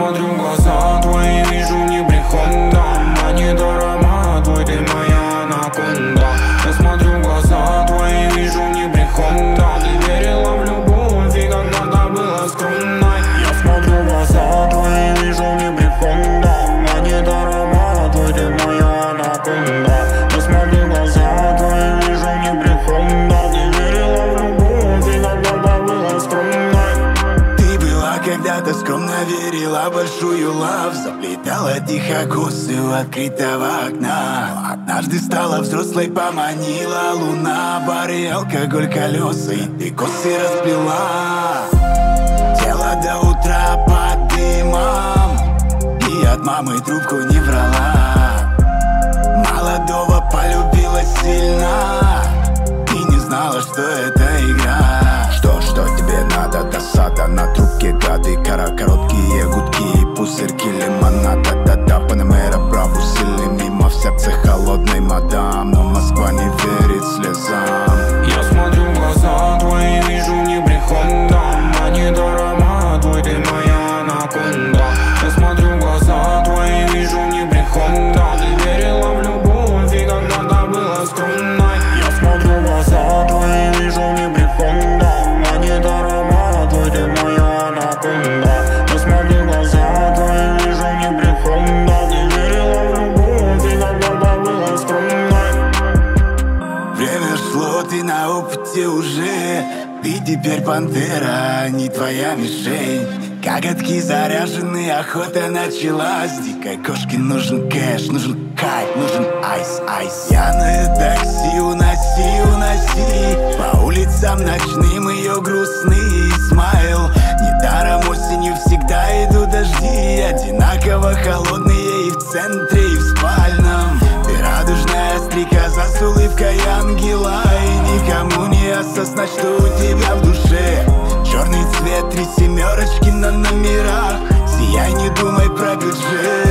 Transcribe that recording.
смотрю в глаза твои, вижу не брехунда, манит аромат твой, ты моя анаконда. Я смотрю в глаза твои, вижу не брехунда, ты верила в любовь и когда-то была скромной. Я смотрю в глаза твои, вижу не брехунда, манит аромат твой, ты моя анаконда. Я смотрю в глаза твои, вижу не брехунда, ты верила в любовь и когда-то была скромной. Когда-то скромно верила в большую лав, заплетала тихо косы у открытого окна. Но однажды стала взрослой, поманила луна, бары, алкоголь, колеса, и ты косы расплела. Тело до утра под дымом, и от мамы трубку не врала. Молодого полюбила сильно и не знала, что это игра. Что тебе надо? Досада на трубке, гады, короткие гудки и пузырьки лимонада. Да-да, Панамера, браво, сильный мимо, в сердце холодный мадам, но Москва не верит слезам. Я смотрю в глаза твои, вижу не брехунда, манит аромат твой, ты моя анаконда. Я смотрю в глаза твои, вижу не брехунда, ты верила в любовь и когда-то была скромной. Я смотрю в глаза твои, вижу не брехунда, манит аромат твой, ты моя анаконда. Я смотрю в глаза твои, вижу не брехунда, ты верила в любовь и когда-то была скромной. Время шло, ты на опыте уже, ты теперь пантера, не твоя мишень. Коготки заряжены, охота началась. Дикой кошке нужен кэш, нужен кайф, нужен айс. Пьяное такси, уноси по улицам ночным ее грустный смайл. Недаром осенью всегда идут дожди, одинаково холодные и в центре, и в спальном. Ты радужная стрекоза с улыбкой ангела, и никому не осознать, что у тебя в душе черный цвет, 3 семерочки на номерах. Сияй, не думай про бюджет.